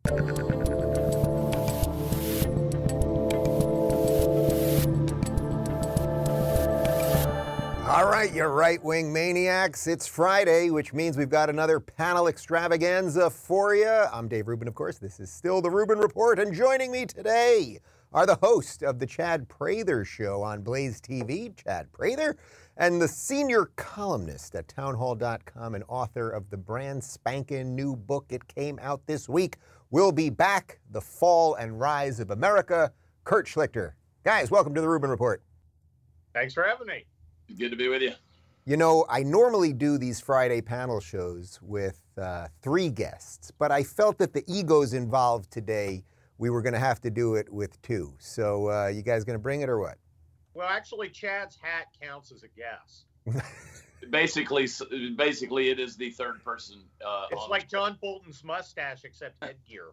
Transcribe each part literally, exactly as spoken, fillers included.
All right, you right-wing maniacs. It's Friday, which means we've got another panel extravaganza for you. I'm Dave Rubin, of course. This is still the Rubin Report, and joining me today are the host of the Chad Prather Show on Blaze T V, Chad Prather, and the senior columnist at townhall dot com and author of the brand spanking new book. It came out this week. We'll be back, The Fall and Rise of America, Kurt Schlichter. Guys, welcome to the Rubin Report. Thanks for having me. Good to be with you. You know, I normally do these Friday panel shows with uh, three guests, but I felt that the egos involved today, we were going to have to do it with two. So uh, you guys going to bring it or what? Well, actually, Chad's hat counts as a guest. basically, basically, it is the third person. Uh, it's like John Bolton's mustache, except headgear.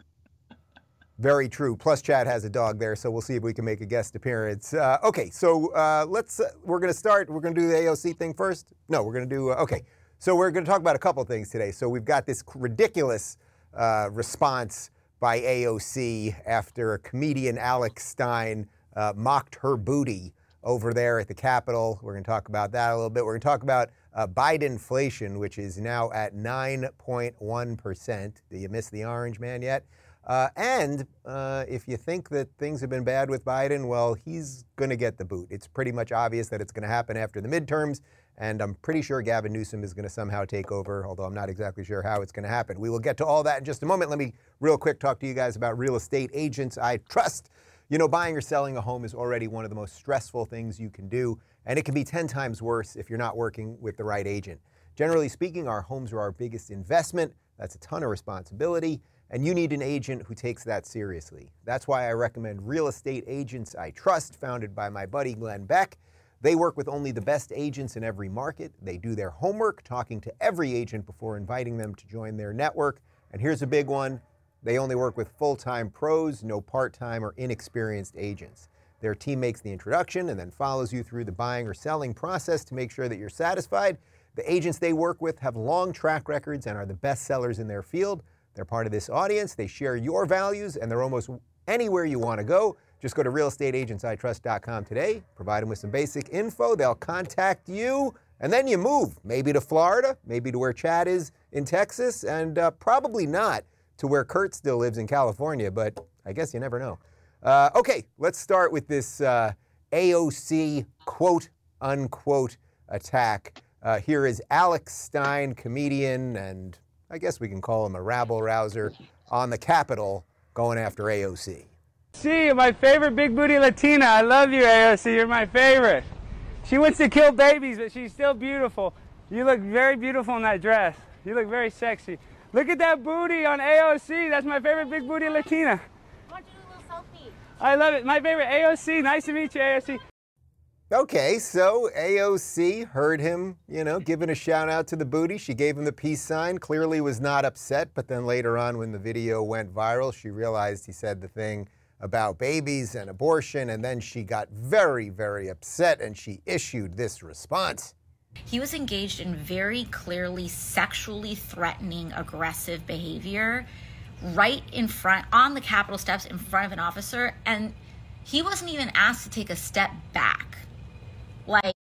Very true. Plus, Chad has a dog there, so we'll see if we can make a guest appearance. Uh, okay, so uh, let's. Uh, we're going to start. We're going to do the A O C thing first. No, we're going to do. Uh, okay, so we're going to talk about a couple things today. So we've got this ridiculous uh, response by A O C after comedian Alex Stein uh, mocked her booty over there at the Capitol. We're going to talk about that a little bit. We're going to talk about uh, Biden inflation, which is now at nine point one percent. Do you miss the orange man yet? Uh, and uh, if you think that things have been bad with Biden, well, he's going to get the boot. It's pretty much obvious that it's going to happen after the midterms, and I'm pretty sure Gavin Newsom is going to somehow take over, although I'm not exactly sure how it's going to happen. We will get to all that in just a moment. Let me real quick talk to you guys about Real Estate Agents I Trust. You know, buying or selling a home is already one of the most stressful things you can do, and it can be ten times worse if you're not working with the right agent. Generally speaking, our homes are our biggest investment. That's a ton of responsibility. And you need an agent who takes that seriously. That's why I recommend Real Estate Agents I Trust, founded by my buddy Glenn Beck. They work with only the best agents in every market. They do their homework, talking to every agent before inviting them to join their network. And here's a big one. They only work with full-time pros, no part-time or inexperienced agents. Their team makes the introduction and then follows you through the buying or selling process to make sure that you're satisfied. The agents they work with have long track records and are the best sellers in their field. They're part of this audience. They share your values, and they're almost anywhere you want to go. Just go to real estate agents I trust dot com today. Provide them with some basic info. They'll contact you, and then you move. Maybe to Florida, maybe to where Chad is in Texas, and uh, probably not to where Kurt still lives in California, but I guess you never know. Uh, okay, let's start with this uh, A O C quote-unquote attack. Uh, here is Alex Stein, comedian, and I guess we can call him a rabble-rouser on the Capitol going after A O C. See, my favorite big booty Latina. I love you, A O C. You're my favorite. She wants to kill babies, but she's still beautiful. You look very beautiful in that dress. You look very sexy. Look at that booty on A O C. That's my favorite big booty Latina. I want you to do a little selfie. I love it. My favorite A O C. Nice to meet you, A O C. Okay, so A O C heard him, you know, giving a shout out to the booty. She gave him the peace sign, clearly was not upset, but then later on when the video went viral, she realized he said the thing about babies and abortion, and then she got very, very upset and she issued this response. He was engaged in very clearly sexually threatening, aggressive behavior right in front, on the Capitol steps in front of an officer, and he wasn't even asked to take a step back. Like,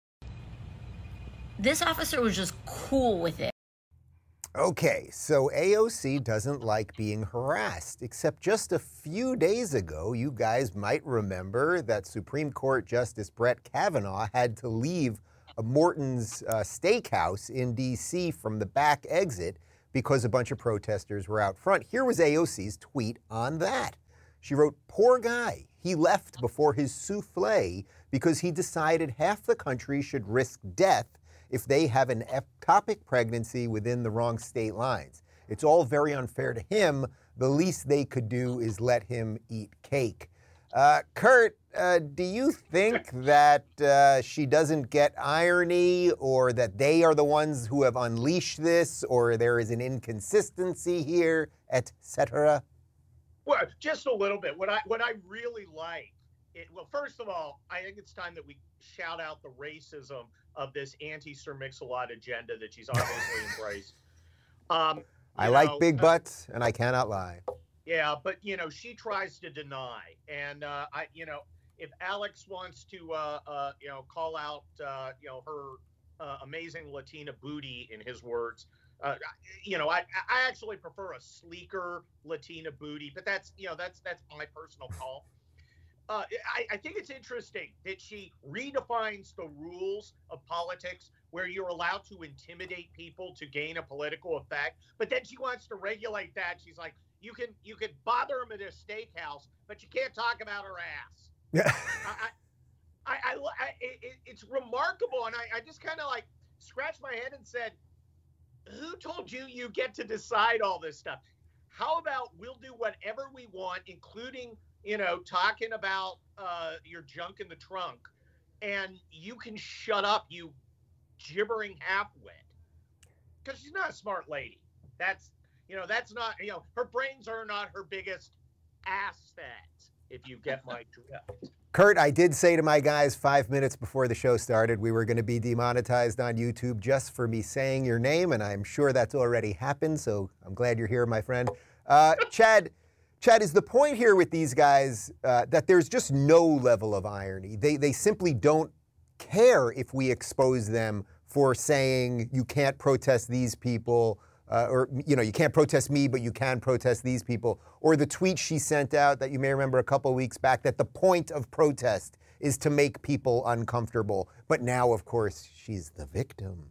this officer was just cool with it. Okay, so A O C doesn't like being harassed, except just a few days ago, you guys might remember that Supreme Court Justice Brett Kavanaugh had to leave a Morton's uh, Steakhouse in D C from the back exit because a bunch of protesters were out front. Here was A O C's tweet on that. She wrote, "Poor guy. He left before his souffle because he decided half the country should risk death if they have an ectopic pregnancy within the wrong state lines. It's all very unfair to him. The least they could do is let him eat cake." Uh, Kurt, uh, do you think that uh, she doesn't get irony, or that they are the ones who have unleashed this, or there is an inconsistency here, et cetera? Well, just a little bit. What I what I really like, it, well, first of all, I think it's time that we shout out the racism of this anti-Sir Mix-a-Lot agenda that she's obviously embraced. Um, I you like know, big uh, butts, and I cannot lie. Yeah, but you know, she tries to deny, and uh, I, you know, if Alex wants to, uh, uh, you know, call out, uh, you know, her uh, amazing Latina booty, in his words, uh, you know, I, I actually prefer a sleeker Latina booty, but that's, you know, that's that's my personal call. Uh, I, I think it's interesting that she redefines the rules of politics where you're allowed to intimidate people to gain a political effect, but then she wants to regulate that. She's like, you can you can bother them at a steakhouse, but you can't talk about her ass. Yeah. I, I, I, I it, it's remarkable, and I, I just kind of like scratched my head and said, who told you you get to decide all this stuff? How about we'll do whatever we want, including, you know, talking about uh, your junk in the trunk, and you can shut up, you gibbering half-wit. Because she's not a smart lady. That's, you know, that's not, you know, her brains are not her biggest asset, if you get my drift. Kurt, I did say to my guys five minutes before the show started we were going to be demonetized on YouTube just for me saying your name, and I'm sure that's already happened, so I'm glad you're here, my friend. Uh, Chad, Chad, is the point here with these guys uh, that there's just no level of irony? They, they simply don't care if we expose them for saying you can't protest these people, uh, or, you know, you can't protest me, but you can protest these people. Or the tweet she sent out that you may remember a couple of weeks back, that the point of protest is to make people uncomfortable. But now, of course, she's the victim.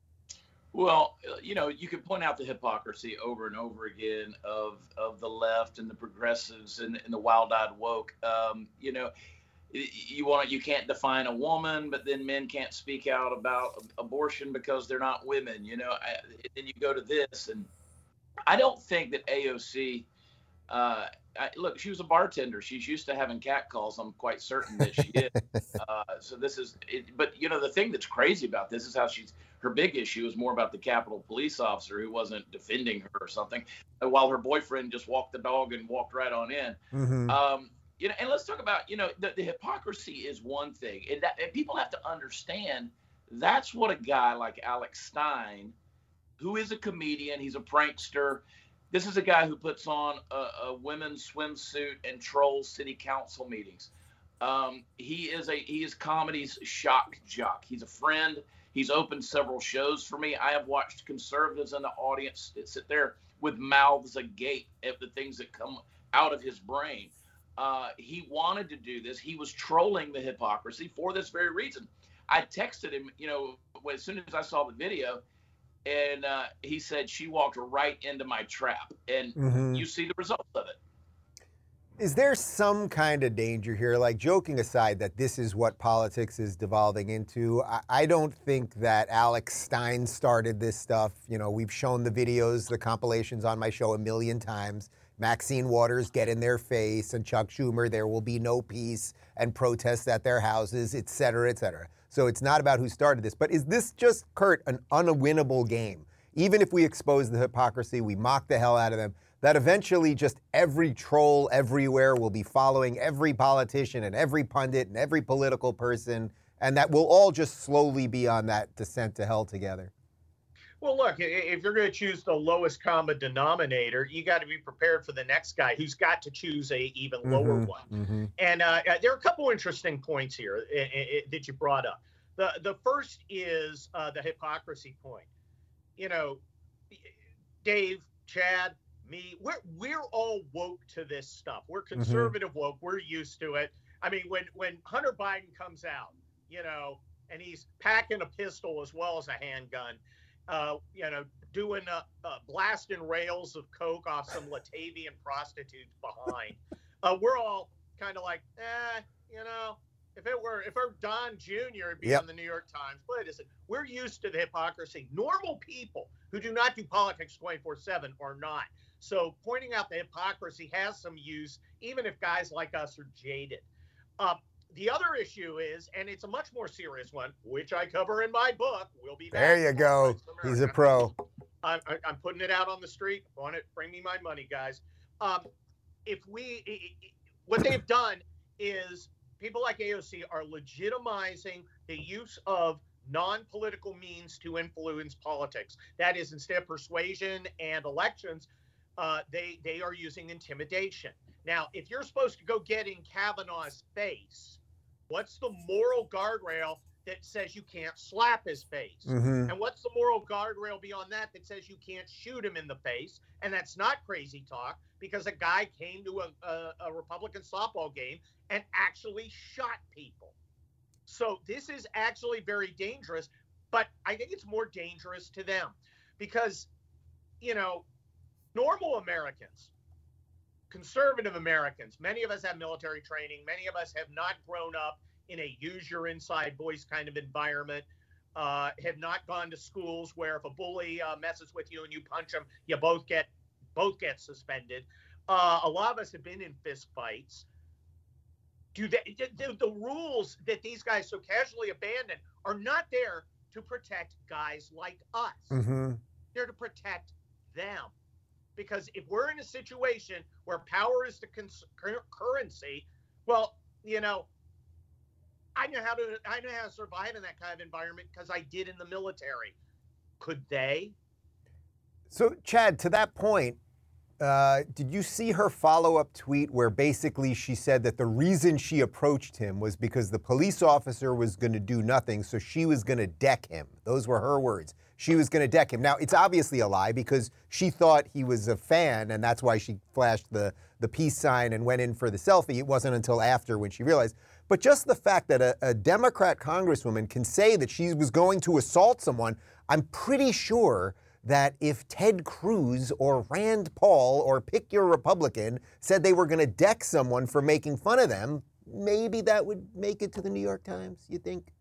Well, you know, you can point out the hypocrisy over and over again of of the left and the progressives and, and the wild-eyed woke. Um, you know, you want you can't define a woman, but then men can't speak out about abortion because they're not women. You know, I, then you go to this, and I don't think that A O C. Uh, I, look, she was a bartender. She's used to having catcalls. I'm quite certain that she is. Uh, so this is, it, but you know, the thing that's crazy about this is how she's, her big issue is more about the Capitol police officer who wasn't defending her or something, while her boyfriend just walked the dog and walked right on in. Mm-hmm. Um, you know, and let's talk about, you know, the, the hypocrisy is one thing, and, that, and people have to understand that's what a guy like Alex Stein, who is a comedian, he's a prankster. This is a guy who puts on a, a women's swimsuit and trolls city council meetings. Um, he is a he is comedy's shock jock. He's a friend. He's opened several shows for me. I have watched conservatives in the audience sit there with mouths agape at the things that come out of his brain. Uh, he wanted to do this. He was trolling the hypocrisy for this very reason. I texted him, you know, as soon as I saw the video, and uh, he said she walked right into my trap, and mm-hmm. you see the results of it. Is there some kind of danger here, like joking aside, that this is what politics is devolving into? I, I don't think that Alex Stein started this stuff. You know, we've shown the videos, the compilations on my show a million times. Maxine Waters, get in their face, and Chuck Schumer, there will be no peace, and protests at their houses, et cetera, et cetera. So it's not about who started this. But is this just, Kurt, an unwinnable game? Even if we expose the hypocrisy, we mock the hell out of them, that eventually just every troll everywhere will be following every politician and every pundit and every political person, and that we'll all just slowly be on that descent to hell together? Well, look, if you're going to choose the lowest common denominator, you got to be prepared for the next guy who's got to choose a even mm-hmm, lower one. Mm-hmm. And uh, there are a couple interesting points here uh, uh, that you brought up. The the first is uh, the hypocrisy point. You know, Dave, Chad, me, we're we're all woke to this stuff. We're conservative mm-hmm. woke. We're used to it. I mean, when when Hunter Biden comes out, you know, and he's packing a pistol as well as a handgun. Uh, you know, doing uh, uh, blasting rails of coke off some Latavian prostitutes behind. Uh, we're all kind of like, eh, you know, if it were if it were Don Junior, it'd be yep. on the New York Times. But is it? We're used to the hypocrisy. Normal people who do not do politics twenty-four seven are not. So pointing out the hypocrisy has some use, even if guys like us are jaded. Um, The other issue is, and it's a much more serious one, which I cover in my book. We'll be back. There you go. He's a pro. I'm, I'm putting it out on the street. On it, bring me my money, guys. Um, if we, what they've done is people like A O C are legitimizing the use of non-political means to influence politics. That is, instead of persuasion and elections, uh, they they are using intimidation. Now, if you're supposed to go get in Kavanaugh's face, what's the moral guardrail that says you can't slap his face? Mm-hmm. And what's the moral guardrail beyond that that says you can't shoot him in the face? And that's not crazy talk, because a guy came to a, a, a Republican softball game and actually shot people. So this is actually very dangerous, but I think it's more dangerous to them because, you know, normal Americans, conservative Americans, many of us have military training. Many of us have not grown up in a use your inside voice kind of environment, uh, have not gone to schools where if a bully uh, messes with you and you punch him, you both get both get suspended. Uh, a lot of us have been in fist fights. Do they, the, the rules that these guys so casually abandon are not there to protect guys like us. Mm-hmm. They're to protect them. Because if we're in a situation where power is the cons- currency, well, you know, I know how to I know how to survive in that kind of environment because I did in the military. Could they? So, Chad, to that point, uh, did you see her follow-up tweet where basically she said that the reason she approached him was because the police officer was going to do nothing, so she was going to deck him? Those were her words. She was going to deck him. Now, it's obviously a lie because she thought he was a fan, and that's why she flashed the, the peace sign and went in for the selfie. It wasn't until after when she realized. But just the fact that a, a Democrat congresswoman can say that she was going to assault someone, I'm pretty sure that if Ted Cruz or Rand Paul or pick your Republican said they were going to deck someone for making fun of them, maybe that would make it to the New York Times, you think?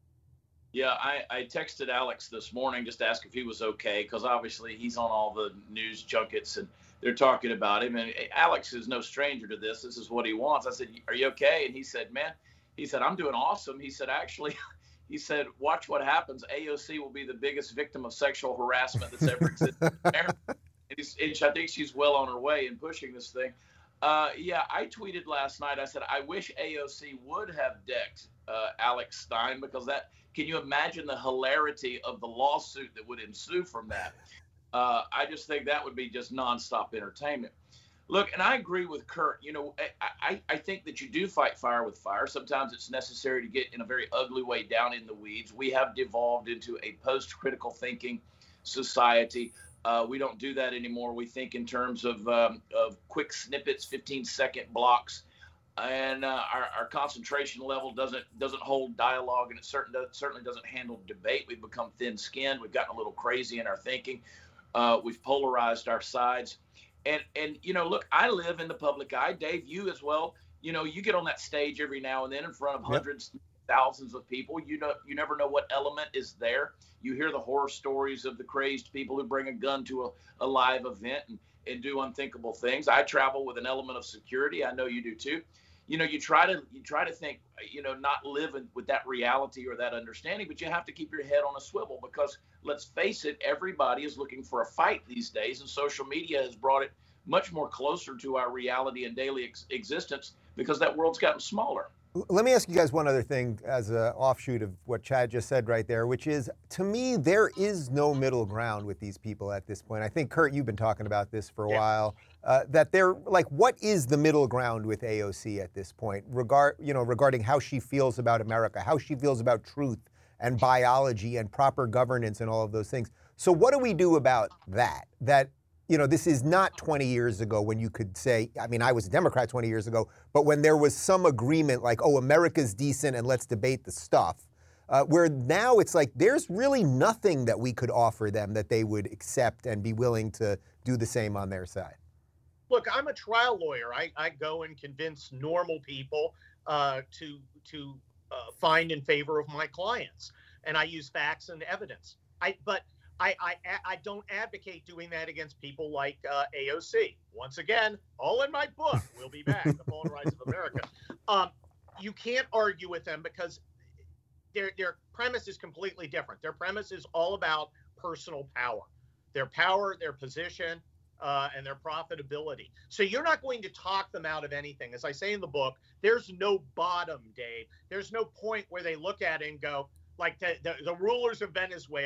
Yeah, I, I texted Alex this morning just to ask if he was okay, because obviously he's on all the news junkets and they're talking about him. And Alex is no stranger to this. This is what he wants. I said, are you okay? And he said, man, he said, I'm doing awesome. He said, actually, he said, watch what happens. A O C will be the biggest victim of sexual harassment that's ever existed in America. And, he's, and I think she's well on her way in pushing this thing. Uh, yeah, I tweeted last night. I said, I wish A O C would have decked uh, Alex Stein, because that, can you imagine the hilarity of the lawsuit that would ensue from that? Uh, I just think that would be just nonstop entertainment. Look, and I agree with Kurt. You know, I, I, I think that you do fight fire with fire. Sometimes it's necessary to get in a very ugly way down in the weeds. We have devolved into a post-critical thinking society. Uh, we don't do that anymore. We think in terms of, um, of quick snippets, fifteen-second blocks. And uh, our, our concentration level doesn't doesn't hold dialogue, and it certain, certainly doesn't handle debate. We've become thin-skinned. We've gotten a little crazy in our thinking. Uh, we've polarized our sides. And, and you know, look, I live in the public eye. Dave, you as well. You know, you get on that stage every now and then in front of yep. hundreds, thousands of people. You know, you never know what element is there. You hear the horror stories of the crazed people who bring a gun to a, a live event and, and do unthinkable things. I travel with an element of security. I know you do too. You know, you try to you try to think, you know, not live in, with that reality or that understanding, but you have to keep your head on a swivel, because let's face it, everybody is looking for a fight these days, and social media has brought it much more closer to our reality and daily ex- existence because that world's gotten smaller. Let me ask you guys one other thing as an offshoot of what Chad just said right there, which is, to me, there is no middle ground with these people at this point. I think, Kurt, you've been talking about this for a yeah. while, uh, that they're like, what is the middle ground with A O C at this point, regard, you know, regarding how she feels about America, how she feels about truth and biology and proper governance and all of those things. So what do we do about that? That, you know, this is not twenty years ago when you could say, I mean, I was a Democrat twenty years ago, but when there was some agreement like, oh, America's decent and let's debate the stuff, uh, where now it's like there's really nothing that we could offer them that they would accept and be willing to do the same on their side. Look, I'm a trial lawyer. I, I go and convince normal people uh, to, to uh, find in favor of my clients, and I use facts and evidence. I, but I, I, I don't advocate doing that against people like uh, A O C. Once again, all in my book. We'll be back. The Fall and Rise of America. Um, you can't argue with them because their their premise is completely different. Their premise is all about personal power, their power, their position, uh, and their profitability. So you're not going to talk them out of anything. As I say in the book, there's no bottom, Dave. There's no point where they look at it and go, like the, the, the rulers of Venezuela.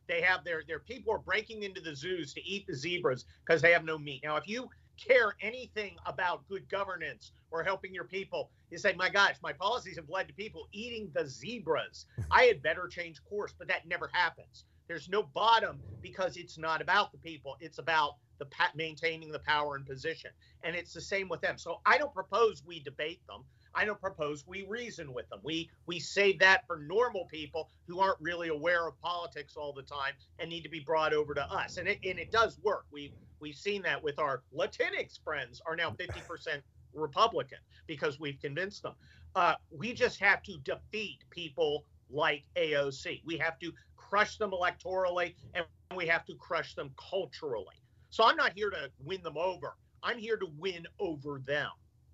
they have their, their people are breaking into the zoos to eat the zebras because they have no meat. Now, if you care anything about good governance or helping your people, you say, my gosh, my policies have led to people eating the zebras. I had better change course, but that never happens. There's no bottom because it's not about the people. It's about the maintaining the power and position. And it's the same with them. So I don't propose we debate them. I don't propose we reason with them. We we save that for normal people who aren't really aware of politics all the time and need to be brought over to us. And it and it does work. We we've seen that with our Latinx friends are now fifty percent Republican because we've convinced them. Uh, we just have to defeat people like A O C. We have to crush them electorally, and we have to crush them culturally. So I'm not here to win them over. I'm here to win over them.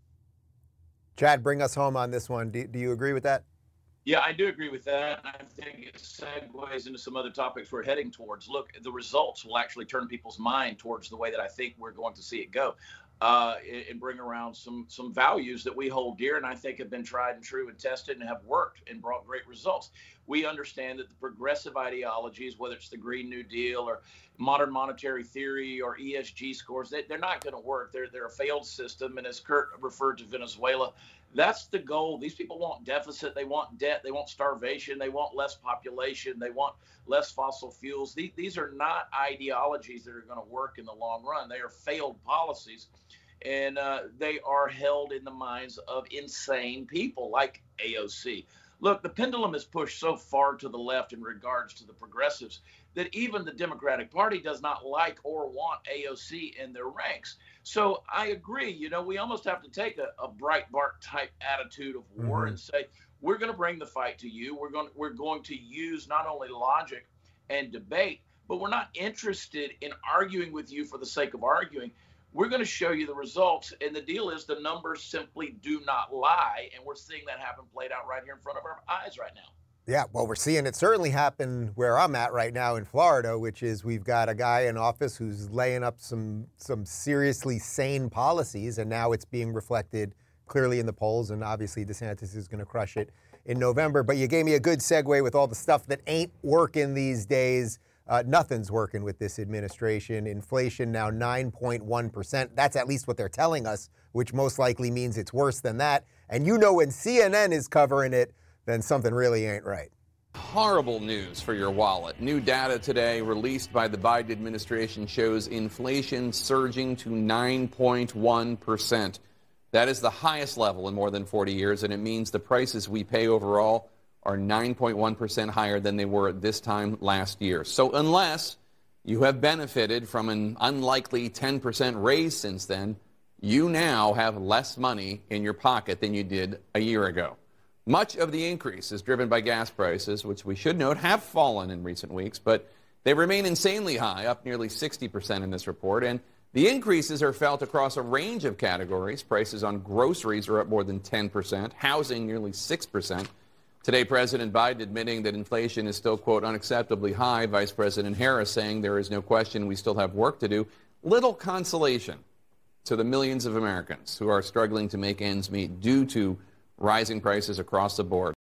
Chad, bring us home on this one. Do, do you agree with that? Yeah, I do agree with that. I think it segues into some other topics we're heading towards. Look, the results will actually turn people's mind towards the way that I think we're going to see it go, uh, and bring around some some values that we hold dear and I think have been tried and true and tested and have worked and brought great results. We understand that the progressive ideologies, whether it's the Green New Deal or modern monetary theory or E S G scores, they, they're not going to work. They're, they're a failed system. And as Kurt referred to Venezuela, that's the goal. These people want deficit. They want debt. They want starvation. They want less population. They want less fossil fuels. These, these are not ideologies that are going to work in the long run. They are failed policies. And uh, they are held in the minds of insane people like A O C. Look, the pendulum is pushed so far to the left in regards to the progressives that even the Democratic Party does not like or want A O C in their ranks. So I agree. You know, we almost have to take a, a Breitbart type attitude of war mm-hmm. and say, we're going to bring the fight to you. We're going, we're going to use not only logic and debate, but we're not interested in arguing with you for the sake of arguing. We're going to show you the results. And the deal is the numbers simply do not lie. And we're seeing that happen played out right here in front of our eyes right now. Yeah, well, we're seeing it certainly happen where I'm at right now in Florida, which is we've got a guy in office who's laying up some some seriously sane policies, and now it's being reflected clearly in the polls, and obviously DeSantis is going to crush it in November. But you gave me a good segue with all the stuff that ain't working these days. Uh, nothing's working with this administration. Inflation now nine point one percent. That's at least what they're telling us, which most likely means it's worse than that. And you know when C N N is covering it, then something really ain't right. Horrible news for your wallet. New data today released by the Biden administration shows inflation surging to nine point one percent. That is the highest level in more than forty years, and it means the prices we pay overall are nine point one percent higher than they were at this time last year. So unless you have benefited from an unlikely ten percent raise since then, you now have less money in your pocket than you did a year ago. Much of the increase is driven by gas prices, which we should note have fallen in recent weeks, but they remain insanely high, up nearly sixty percent in this report. And the increases are felt across a range of categories. Prices on groceries are up more than ten percent, housing nearly six percent. Today, President Biden admitting that inflation is still, quote, unacceptably high. Vice President Harris saying there is no question we still have work to do. Little consolation to the millions of Americans who are struggling to make ends meet due to rising prices across the board.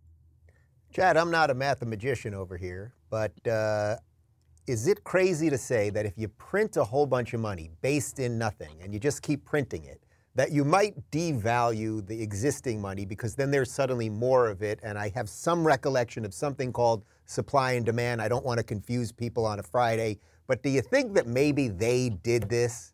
Chad, I'm not a mathematician over here, but uh, is it crazy to say that if you print a whole bunch of money based in nothing and you just keep printing it, that you might devalue the existing money because then there's suddenly more of it? And I have some recollection of something called supply and demand. I don't want to confuse people on a Friday, but do you think that maybe they did this?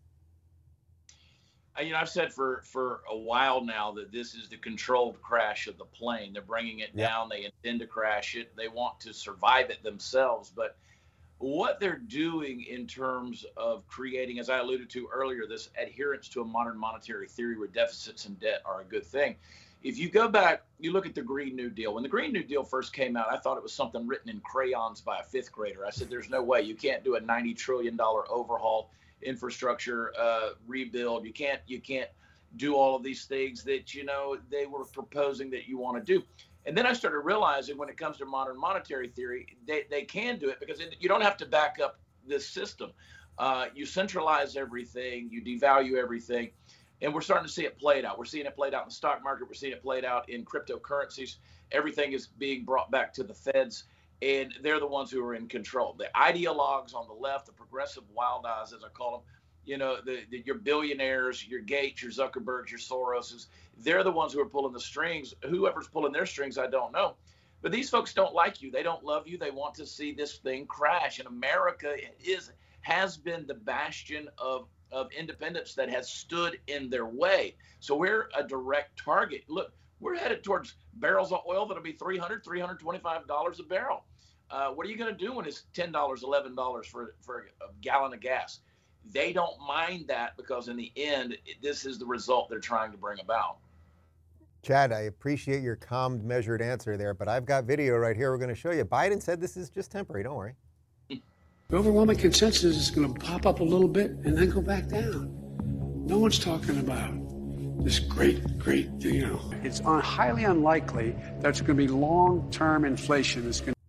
You know, I've said for, for a while now that this is the controlled crash of the plane. They're bringing it yeah. down. They intend to crash it. They want to survive it themselves. But what they're doing in terms of creating, as I alluded to earlier, this adherence to a modern monetary theory where deficits and debt are a good thing. If you go back, you look at the Green New Deal. When the Green New Deal first came out, I thought it was something written in crayons by a fifth grader. I said, there's no way. You can't do a ninety trillion dollars overhaul, infrastructure uh, rebuild. You can't you can't do all of these things that, you know, they were proposing that you want to do. And then I started realizing when it comes to modern monetary theory, they, they can do it because it, you don't have to back up this system. Uh, you centralize everything, you devalue everything, and we're starting to see it played out. We're seeing it played out in the stock market. We're seeing it played out in cryptocurrencies. Everything is being brought back to the feds. and they're the ones who are in control. The ideologues on the left, the progressive wild eyes, as I call them, you know, the, the, your billionaires, your Gates, your Zuckerbergs, your Soroses, they're the ones who are pulling the strings. Whoever's pulling their strings, I don't know. But these folks don't like you. They don't love you. They want to see this thing crash. And America is has been the bastion of, of independence that has stood in their way. So we're a direct target. Look, we're headed towards barrels of oil that'll be three hundred dollars, three hundred twenty-five dollars a barrel. Uh, what are you going to do when it's ten dollars, eleven dollars for, for a gallon of gas? They don't mind that because in the end, this is the result they're trying to bring about. Chad, I appreciate your calm, measured answer there, but I've got video right here we're going to show you. Biden said this is just temporary. Don't worry. The overwhelming consensus is going to pop up a little bit and then go back down. No one's talking about this great, great, you know. It's un- highly unlikely that's going to be long-term inflation. That's going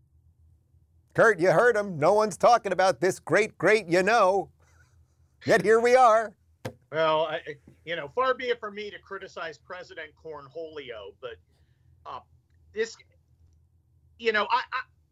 Kurt, you heard him. No one's talking about this great, great, you know. Yet here we are. Well, I, you know, far be it from me to criticize President Cornholio, but uh, this, you know, I,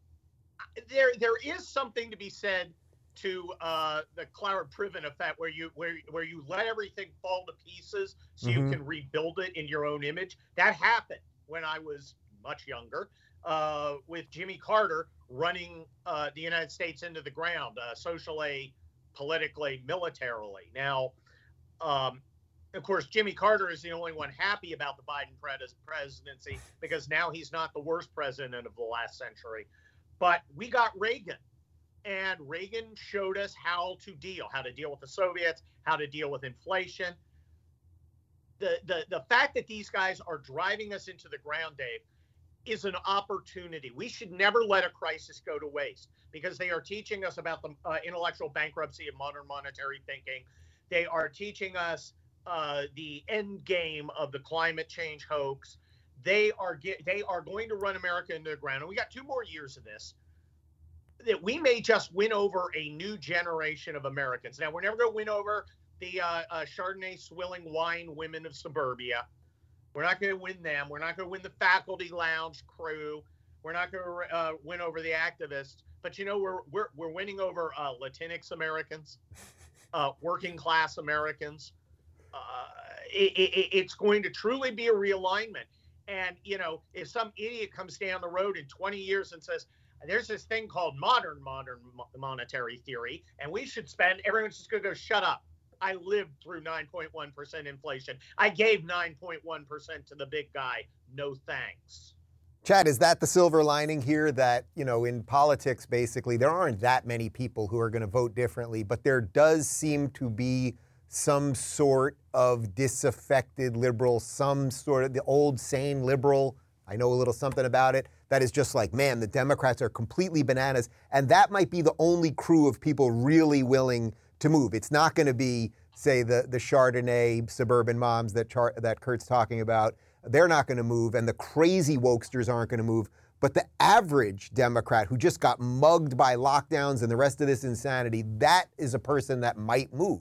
I, there there is something to be said to uh, the Clara Priven effect, where you where where you let everything fall to pieces so mm-hmm. you can rebuild it in your own image. That happened when I was much younger, uh, with Jimmy Carter running uh, the United States into the ground, uh, socially, politically, militarily. Now, um, of course, Jimmy Carter is the only one happy about the Biden pres- presidency because now he's not the worst president of the last century. But we got Reagan, and Reagan showed us how to deal, how to deal with the Soviets, how to deal with inflation. The, the, the fact that these guys are driving us into the ground, Dave, is an opportunity. We should never let a crisis go to waste because they are teaching us about the uh, intellectual bankruptcy of modern monetary thinking. They are teaching us uh, the end game of the climate change hoax. They are get, they are going to run America into the ground. And we got two more years of this. That we may just win over a new generation of Americans. Now, we're never going to win over the uh, uh, Chardonnay swilling wine women of suburbia. We're not going to win them. We're not going to win the faculty lounge crew. We're not going to uh, win over the activists. But, you know, we're we're we're winning over uh, Latinx Americans, uh, working class Americans. Uh, it, it, it's going to truly be a realignment. And, you know, if some idiot comes down the road in twenty years and says, there's this thing called modern, modern monetary theory, and we should spend, everyone's just going to go, shut up. I lived through nine point one percent inflation. I gave nine point one percent to the big guy. No thanks. Chad, is that the silver lining here that, you know, in politics, basically, there aren't that many people who are going to vote differently, but there does seem to be some sort of disaffected liberal, some sort of the old sane liberal, I know a little something about it, that is just like, man, the Democrats are completely bananas. And that might be the only crew of people really willing to move. It's not going to be, say, the, the Chardonnay suburban moms that Char- that Kurt's talking about. They're not going to move, and the crazy wokesters aren't going to move. But the average Democrat who just got mugged by lockdowns and the rest of this insanity, that is a person that might move.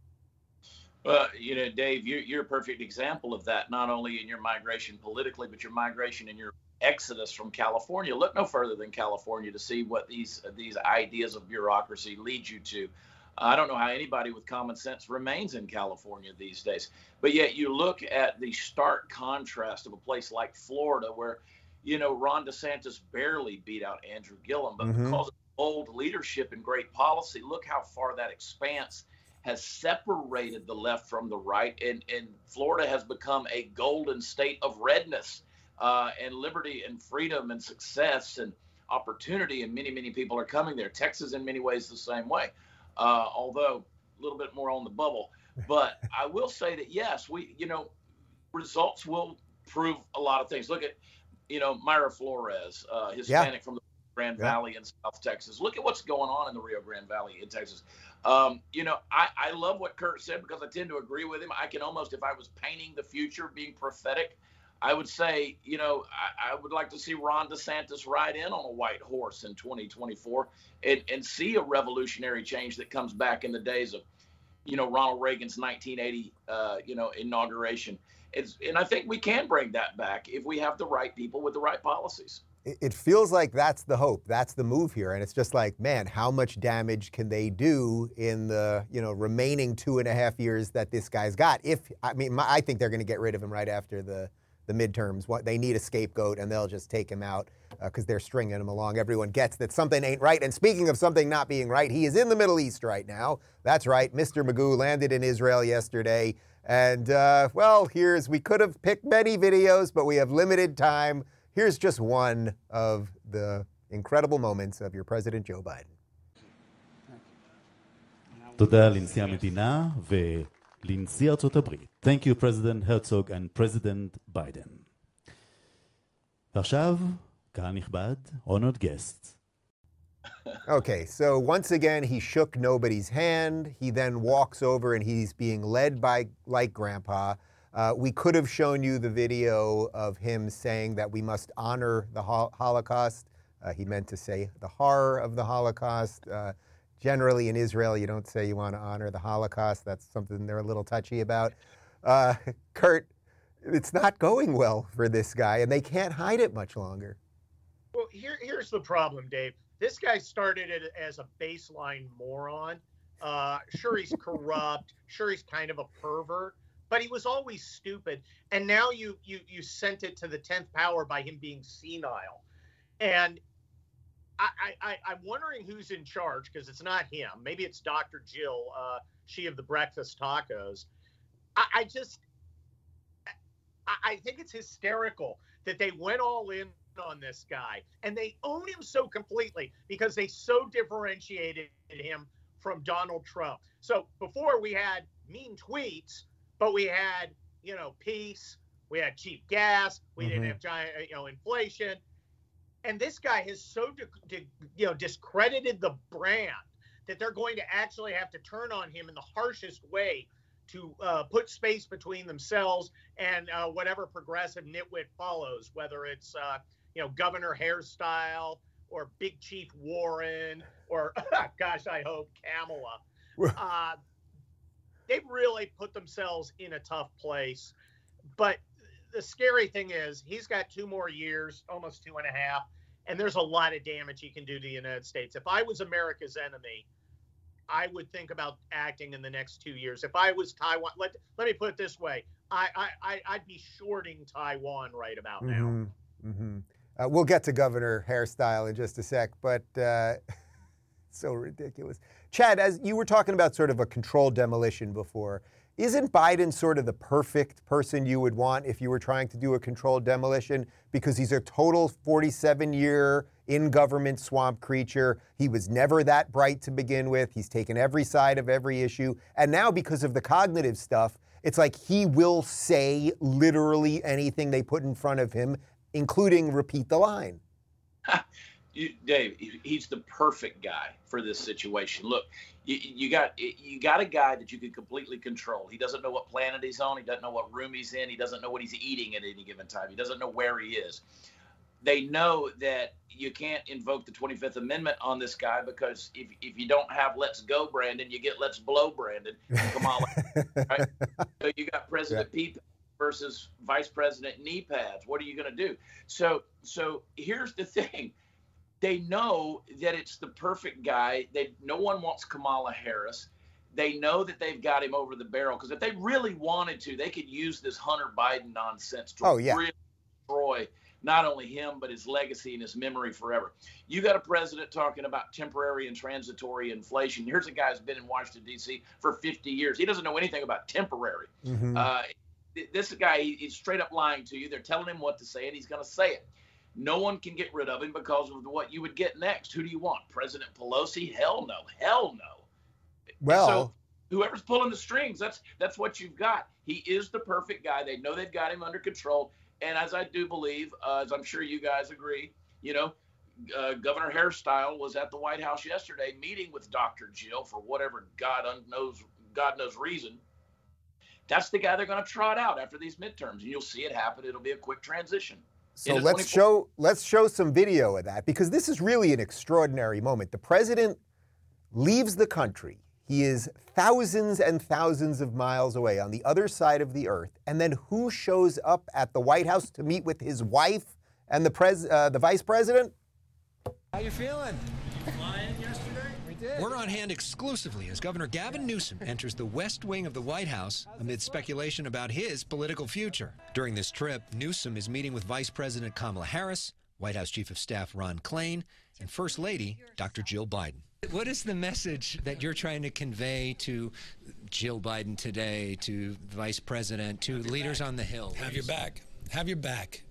Well, you know, Dave, you're, you're a perfect example of that, not only in your migration politically, but your migration and your exodus from California. Look no further than California to see what these these ideas of bureaucracy lead you to. I don't know how anybody with common sense remains in California these days. But yet you look at the stark contrast of a place like Florida where, you know, Ron DeSantis barely beat out Andrew Gillum, but mm-hmm. because of bold leadership and great policy, look how far that expanse has separated the left from the right. And, and Florida has become a golden state of redness uh, and liberty and freedom and success and opportunity. And many, many people are coming there. Texas in many ways the same way. Uh, although a little bit more on the bubble. But I will say that, yes, we, you know, results will prove a lot of things. Look at, you know, Mayra Flores, uh, Hispanic yeah. from the Grand yeah. Valley in South Texas. Look at what's going on in the Rio Grande Valley in Texas. Um, you know, I, I love what Kurt said because I tend to agree with him. I can almost, if I was painting the future, being prophetic, I would say, you know, I, I would like to see Ron DeSantis ride in on a white horse in twenty twenty-four and, and see a revolutionary change that comes back in the days of, you know, Ronald Reagan's nineteen eighty, uh, you know, inauguration. It's, and I think we can bring that back if we have the right people with the right policies. It feels like that's the hope. That's the move here. And it's just like, man, how much damage can they do in the, you know, remaining two and a half years that this guy's got? If, I mean, my, I think they're going to get rid of him right after the, the midterms. What, they need a scapegoat, and they'll just take him out because uh, they're stringing him along. Everyone gets that something ain't right. And speaking of something not being right, he is in the Middle East right now. That's right. Mister Magoo landed in Israel yesterday. And, uh, well, here's, we could have picked many videos, but we have limited time. Here's just one of the incredible moments of your President Joe Biden. תודה לנשיא המדינה ולנשיא ארצות הברית. Thank you, President Herzog and President Biden. ועכשיו, קהל נכבד, honored guests. Okay, so once again, he shook nobody's hand. He then walks over and he's being led by, like Grandpa. Uh, we could have shown you the video of him saying that we must honor the hol- Holocaust. Uh, he meant to say the horror of the Holocaust. Uh, generally in Israel, you don't say you want to honor the Holocaust. That's something they're a little touchy about. Uh, Kurt, it's not going well for this guy, and they can't hide it much longer. Well, here, here's the problem, Dave. This guy started it as a baseline moron. Uh, sure, he's corrupt. Sure, he's kind of a pervert. But he was always stupid, and now you you you sent it to the tenth power by him being senile, and I, I I'm wondering who's in charge, because it's not him. Maybe it's Doctor Jill, uh, she of the breakfast tacos. I, I just I, I think it's hysterical that they went all in on this guy, and they own him so completely because they so differentiated him from Donald Trump. So before we had mean tweets. But we had, you know, peace, we had cheap gas, we mm-hmm. didn't have giant, you know, inflation. And this guy has so, di- di- you know, discredited the brand that they're going to actually have to turn on him in the harshest way to uh, put space between themselves and uh, whatever progressive nitwit follows, whether it's, uh, you know, Governor Hairstyle or Big Chief Warren or, gosh, I hope, Kamala. Uh, They've really put themselves in a tough place. But the scary thing is he's got two more years, almost two and a half, and there's a lot of damage he can do to the United States. If I was America's enemy, I would think about acting in the next two years. If I was Taiwan, let, let me put it this way. I, I, I'd be shorting Taiwan right about now. Mm-hmm. Mm-hmm. Uh, we'll get to Governor Hairstyle in just a sec, but uh, so ridiculous. Chad, as you were talking about sort of a controlled demolition before, isn't Biden sort of the perfect person you would want if you were trying to do a controlled demolition? Because he's a total forty-seven-year in-government swamp creature. He was never that bright to begin with. He's taken every side of every issue. And now because of the cognitive stuff, it's like he will say literally anything they put in front of him, including repeat the line. You, Dave, he's the perfect guy for this situation. Look, you, you got you got a guy that you can completely control. He doesn't know what planet he's on. He doesn't know what room he's in. He doesn't know what he's eating at any given time. He doesn't know where he is. They know that you can't invoke the twenty-fifth Amendment on this guy because if if you don't have "Let's Go" Brandon, you get "Let's Blow" Brandon. Kamala, right? So you got President yeah. Pete versus Vice President knee pads. What are you going to do? So so here's the thing. They know that it's the perfect guy. They no one wants Kamala Harris. They know that they've got him over the barrel because if they really wanted to, they could use this Hunter Biden nonsense to oh, yeah. really destroy not only him, but his legacy and his memory forever. You got a president talking about temporary and transitory inflation. Here's a guy who's been in Washington, D C for fifty years. He doesn't know anything about temporary. Mm-hmm. Uh, this guy, he's straight up lying to you. They're telling him what to say, and he's going to say it. No one can get rid of him because of what you would get next. Who do you want? President Pelosi? Hell no. Hell no. Well, so whoever's pulling the strings, that's that's what you've got. He is the perfect guy. They know they've got him under control. And as I do believe, uh, as I'm sure you guys agree, you know, uh, Governor Hairstyle was at the White House yesterday meeting with Doctor Jill for whatever God knows, God knows reason. That's the guy they're going to trot out after these midterms. And you'll see it happen. It'll be a quick transition. So let's show let's show some video of that, because this is really an extraordinary moment. The president leaves the country. He is thousands and thousands of miles away on the other side of the earth. And then who shows up at the White House to meet with his wife And the pres, uh, the vice president? How you feeling? Flying yesterday? We did. We're on hand exclusively as Governor Gavin Newsom enters the West Wing of the White House amid speculation about his political future. During this trip, Newsom is meeting with Vice President Kamala Harris, White House Chief of Staff Ron Klain, and First Lady Doctor Jill Biden. What is the message that you're trying to convey to Jill Biden today, to the Vice President, to leaders back. on the Hill? Have your back. Have your back.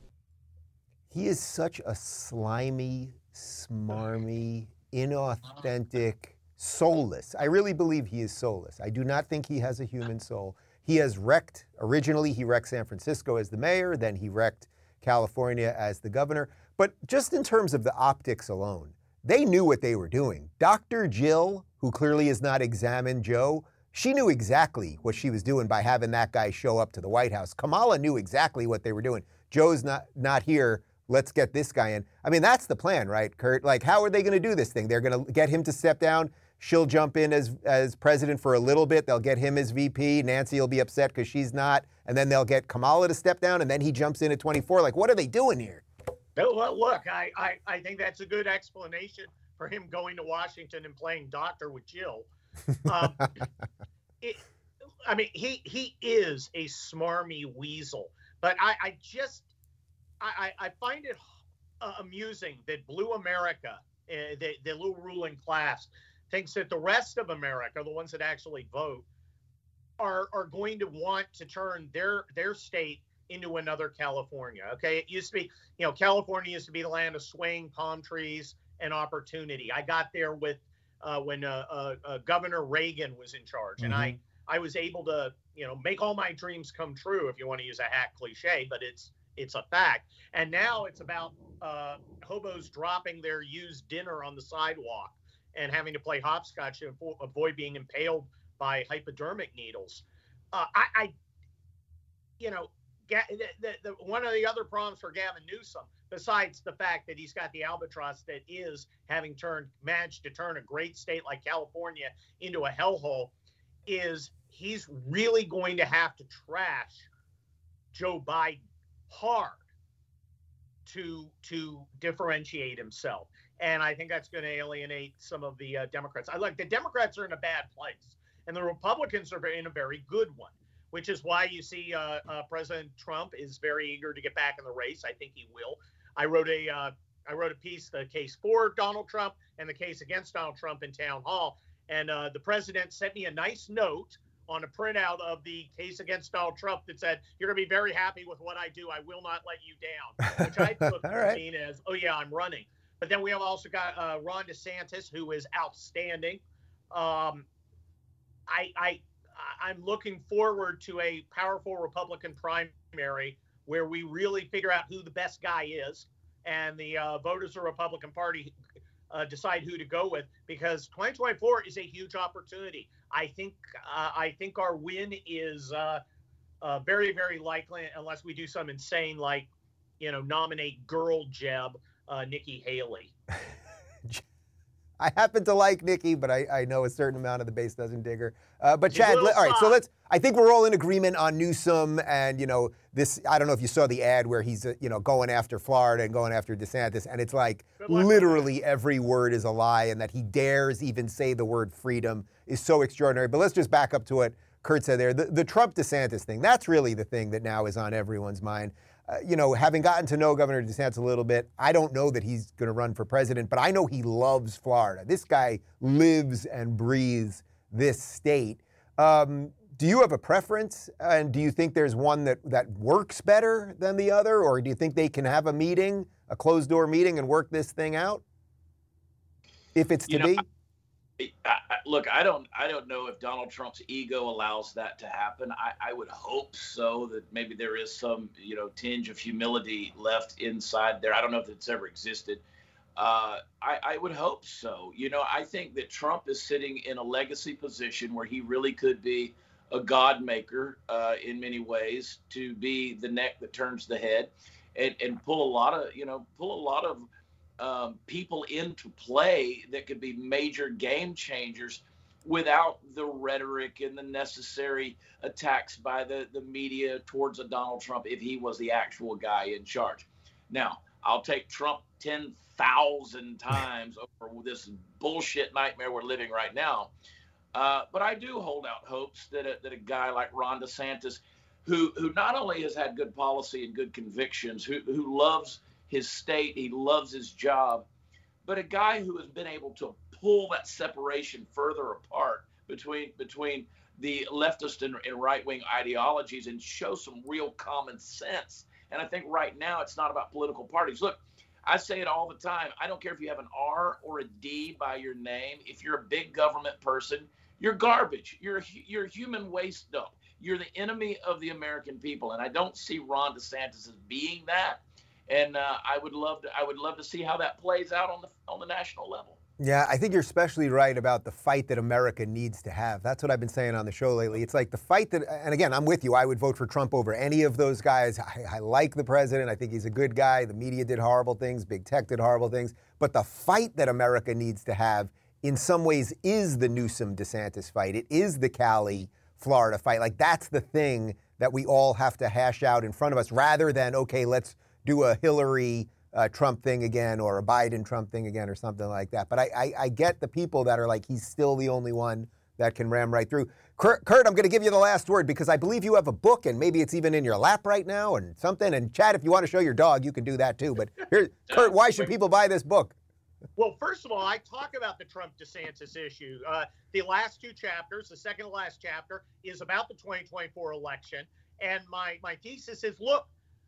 He is such a slimy, smarmy, inauthentic, soulless. I really believe he is soulless. I do not think he has a human soul. He has wrecked, originally he wrecked San Francisco as the mayor, then he wrecked California as the governor. But just in terms of the optics alone, they knew what they were doing. Doctor Jill, who clearly has not examined Joe, she knew exactly what she was doing by having that guy show up to the White House. Kamala knew exactly what they were doing. Joe's not, not here. Let's get this guy in. I mean, that's the plan, right, Kurt? Like, how are they going to do this thing? They're going to get him to step down. She'll jump in as, as president for a little bit. They'll get him as V P. Nancy will be upset because she's not. And then they'll get Kamala to step down, and then he jumps in at twenty-four. Like, what are they doing here? Well, look, I, I, I think that's a good explanation for him going to Washington and playing doctor with Jill. Um, it, I mean, he he is a smarmy weasel, but I, I just I, I find it uh, amusing that Blue America, uh, the, the little ruling class, thinks that the rest of America, the ones that actually vote, are are going to want to turn their their state into another California. Okay, it used to be, you know, California used to be the land of swaying palm trees and opportunity. I got there with uh, when uh, uh, uh, Governor Reagan was in charge, mm-hmm. and I I was able to, you know, make all my dreams come true, if you want to use a hack cliche, but it's it's a fact. And now it's about uh, hobos dropping their used dinner on the sidewalk and having to play hopscotch to avoid being impaled by hypodermic needles. Uh, I, I, you know. The, the, the, one of the other problems for Gavin Newsom, besides the fact that he's got the albatross that is having turned managed to turn a great state like California into a hellhole, is he's really going to have to trash Joe Biden hard to to differentiate himself. And I think that's going to alienate some of the uh, Democrats. I like the Democrats are in a bad place, and the Republicans are in a very good one, which is why you see uh, uh, President Trump is very eager to get back in the race. I think he will. I wrote a uh, I wrote a piece, the case for Donald Trump and the case against Donald Trump in Town Hall. And uh, the president sent me a nice note on a printout of the case against Donald Trump that said, "You're going to be very happy with what I do. I will not let you down," which I took to right. mean as, oh, yeah, I'm running. But then we have also got uh, Ron DeSantis, who is outstanding. Um, I, I I'm looking forward to a powerful Republican primary where we really figure out who the best guy is, and the uh, voters of the Republican Party uh, decide who to go with, because twenty twenty-four is a huge opportunity. I think uh, I think our win is uh, uh, very, very likely, unless we do something insane like, you know, nominate girl Jeb uh, Nikki Haley. I happen to like Nikki, but I, I know a certain amount of the base doesn't dig her. Uh, but Chad, all right, so let's, I think we're all in agreement on Newsom and, you know, this, I don't know if you saw the ad where he's, uh, you know, going after Florida and going after DeSantis, and it's like literally every word is a lie, and that he dares even say the word freedom is so extraordinary. But let's just back up to what Kurt said there. The, the Trump-DeSantis thing, that's really the thing that now is on everyone's mind. Uh, you know, having gotten to know Governor DeSantis a little bit, I don't know that he's going to run for president, but I know he loves Florida. This guy lives and breathes this state. Um, do you have a preference? And do you think there's one that, that works better than the other? Or do you think they can have a meeting, a closed-door meeting, and work this thing out? If it's to you know, be? I, I, look, I don't I don't know if Donald Trump's ego allows that to happen. I, I would hope so, that maybe there is some, you know, tinge of humility left inside there. I don't know if it's ever existed. Uh, I, I would hope so. You know, I think that Trump is sitting in a legacy position where he really could be a God maker uh, in many ways, to be the neck that turns the head, and, and pull a lot of, you know, pull a lot of Um, people into play that could be major game changers without the rhetoric and the necessary attacks by the, the media towards a Donald Trump if he was the actual guy in charge. Now, I'll take Trump ten thousand times over this bullshit nightmare we're living right now. Uh, but I do hold out hopes that a, that a guy like Ron DeSantis, who who not only has had good policy and good convictions, who who loves his state, he loves his job, but a guy who has been able to pull that separation further apart between between the leftist and, and right-wing ideologies and show some real common sense. And I think right now it's not about political parties. Look, I say it all the time. I don't care if you have an R or a D by your name. If you're a big government person, you're garbage. You're you're human waste dump. You're the enemy of the American people. And I don't see Ron DeSantis as being that. And uh, I would love to I would love to see how that plays out on the on the national level. Yeah, I think you're especially right about the fight that America needs to have. That's what I've been saying on the show lately. It's like the fight that, and again, I'm with you. I would vote for Trump over any of those guys. I, I like the president. I think he's a good guy. The media did horrible things. Big tech did horrible things. But the fight that America needs to have in some ways is the Newsom-DeSantis fight. It is the Cali, Florida fight. Like, that's the thing that we all have to hash out in front of us rather than, okay, let's do a Hillary Uh, Trump thing again or a Biden Trump thing again or something like that. But I, I, I get the people that are like, he's still the only one that can ram right through. Kurt, Kurt, I'm going to give you the last word because I believe you have a book and maybe it's even in your lap right now and something. And Chad, if you want to show your dog, you can do that too. But here, Kurt, why should people buy this book? Well, first of all, I talk about the Trump-DeSantis issue. Uh, the last two chapters, the second to last chapter, is about the twenty twenty-four election. And my, my thesis is, look,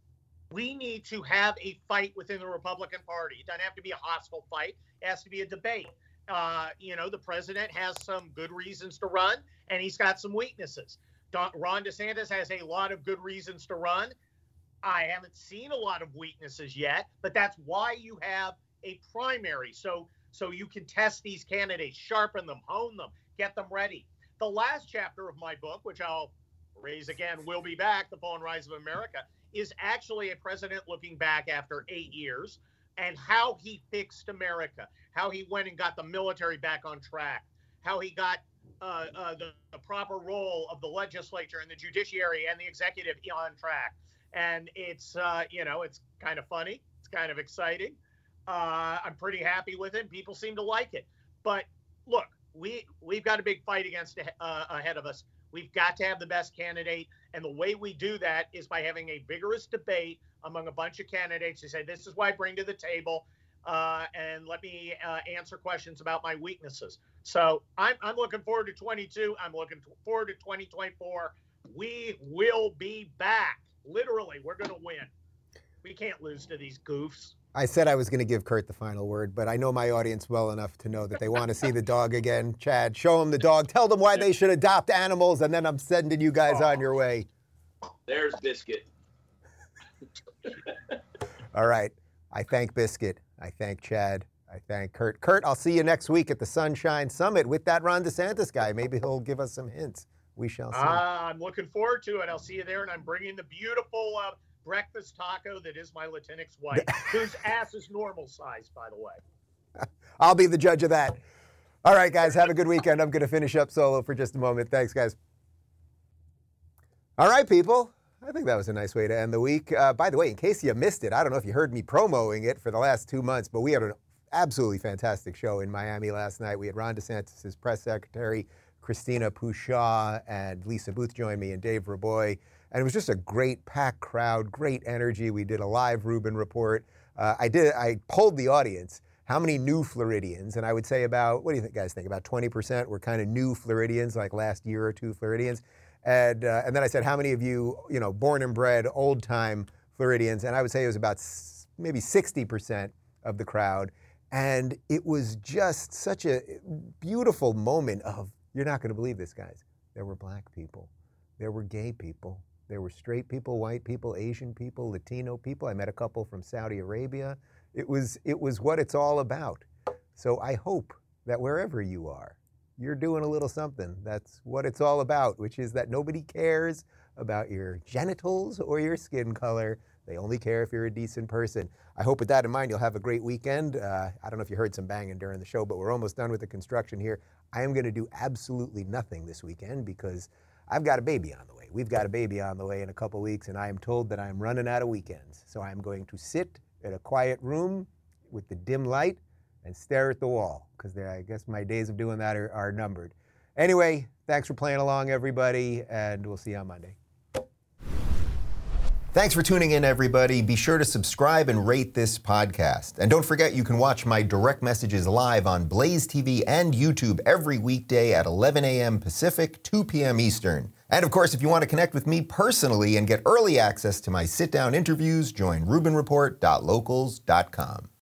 we need to have a fight within the Republican Party. It doesn't have to be a hostile fight. It has to be a debate. Uh, you know, the president has some good reasons to run, and he's got some weaknesses. Don, Ron DeSantis has a lot of good reasons to run. I haven't seen a lot of weaknesses yet, but that's why you have a primary. So, so you can test these candidates, sharpen them, hone them, get them ready. The last chapter of my book, which I'll raise again, will be back, The Fall and Rise of America, is actually a president looking back after eight years and how he fixed America, how he went and got the military back on track, how he got uh, uh, the, the proper role of the legislature and the judiciary and the executive on track. And it's, uh, you know, it's kind of funny. It's kind of exciting. Uh, I'm pretty happy with it. People seem to like it. But look, we, we've got a big fight against uh, ahead of us. We've got to have the best candidate. And the way we do that is by having a vigorous debate among a bunch of candidates who say, this is what I bring to the table. Uh, and let me uh, answer questions about my weaknesses. So I'm, I'm looking forward to twenty-two. I'm looking forward to twenty twenty-four. We will be back. Literally, we're going to win. We can't lose to these goofs. I said I was going to give Kurt the final word, but I know my audience well enough to know that they want to see the dog again. Chad, show them the dog. Tell them why they should adopt animals, and then I'm sending you guys oh. on your way. There's Biscuit. All right. I thank Biscuit. I thank Chad. I thank Kurt. Kurt, I'll see you next week at the Sunshine Summit with that Ron DeSantis guy. Maybe he'll give us some hints. We shall see. Uh, I'm looking forward to it. I'll see you there, and I'm bringing the beautiful uh, breakfast taco that is my Latinx wife, whose ass is normal size, by the way. I'll be the judge of that. All right, guys, have a good weekend. I'm going to finish up solo for just a moment. Thanks, guys. All right, people. I think that was a nice way to end the week. Uh, by the way, in case you missed it, I don't know if you heard me promoting it for the last two months, but we had an absolutely fantastic show in Miami last night. We had Ron DeSantis' press secretary, Christina Pushaw, and Lisa Booth joined me, and Dave Raboy. And it was just a great packed crowd, great energy. We did a live Rubin report. Uh, I did. I polled the audience, how many new Floridians? And I would say about, what do you think, guys think? About twenty percent were kind of new Floridians, like last year or two Floridians. And uh, and then I said, how many of you, you know, born and bred, old-time Floridians? And I would say it was about s- maybe sixty percent of the crowd. And it was just such a beautiful moment of, you're not going to believe this, guys. There were black people. There were gay people. There were straight people, white people, Asian people, Latino people. I met a couple from Saudi Arabia. It was, it was what it's all about. So I hope that wherever you are, you're doing a little something. That's what it's all about, which is that nobody cares about your genitals or your skin color. They only care if you're a decent person. I hope with that in mind, you'll have a great weekend. Uh, I don't know if you heard some banging during the show, but we're almost done with the construction here. I am going to do absolutely nothing this weekend because I've got a baby on the way. We've got a baby on the way in a couple weeks, and I am told that I'm running out of weekends. So I'm going to sit in a quiet room with the dim light and stare at the wall, because I guess my days of doing that are, are numbered. Anyway, thanks for playing along, everybody, and we'll see you on Monday. Thanks for tuning in, everybody. Be sure to subscribe and rate this podcast. And don't forget, you can watch my direct messages live on Blaze T V and YouTube every weekday at eleven a.m. Pacific, two p.m. Eastern. And of course, if you want to connect with me personally and get early access to my sit-down interviews, join Rubin Report dot locals dot com.